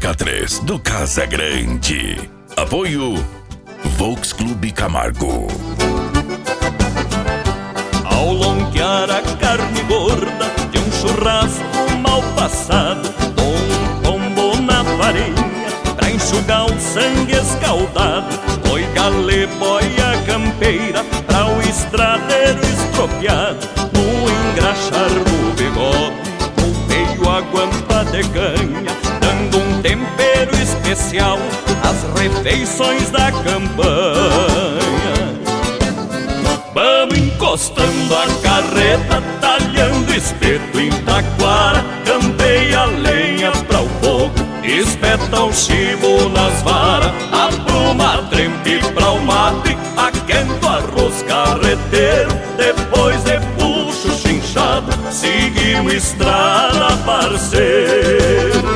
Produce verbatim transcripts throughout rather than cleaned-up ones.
K três do Casa Grande. Apoio Volks Clube Camargo. Ao lonquear a carne gorda de um churrasco mal passado, dou um tombo na farinha pra enxugar o sangue escaldado. Oi, gale, boia campeira pra o estradeiro estropiado. No engraxar do bigode, volteio a guampa de canha, dando um tempero especial às refeições da campanha. Vamos encostando a carreta, talhando espeto em taquara, campeia a lenha pra o fogo, espeta o chibo nas varas, apruma a trempe pra o mate, aquento arroz carreteiro, depois de puxo chinchado, seguimos estrada, parceiro.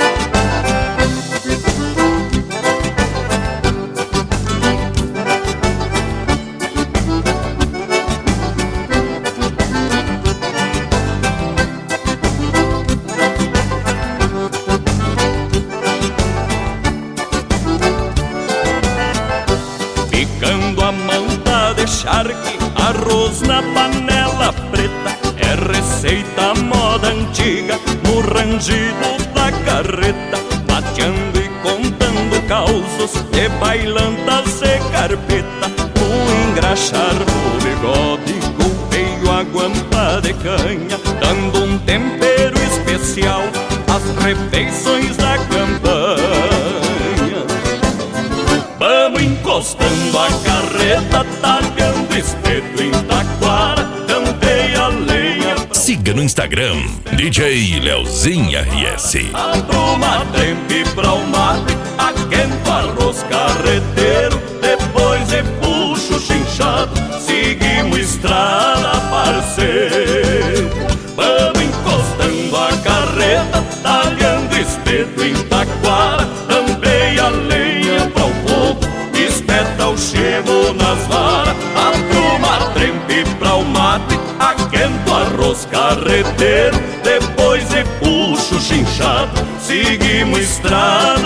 Charque, arroz na panela preta, é receita moda antiga, no rangido da carreta, bateando e contando causos de bailantas e carpeta. No engraxar do bigode, golpeio a guampa de canha, dando um tempero especial às refeições da campanha. Vamos encostando a carreta, talhando espeto em taquara, campeia a lenha. Siga no Instagram, D J Leozinho R S. Apruma trempe pra o mate, aquento arroz carreteiro, depois de puxo chinchado, seguimos estrada, parceiro. Vamos encostando a carreta, talhando espeto em taquara, campeia a lenha pra o fogo, espeta o chego nas varas, apruma trempe pra o mate, aquento arroz carreteiro, depois de puxo chinchado, seguimos estrada.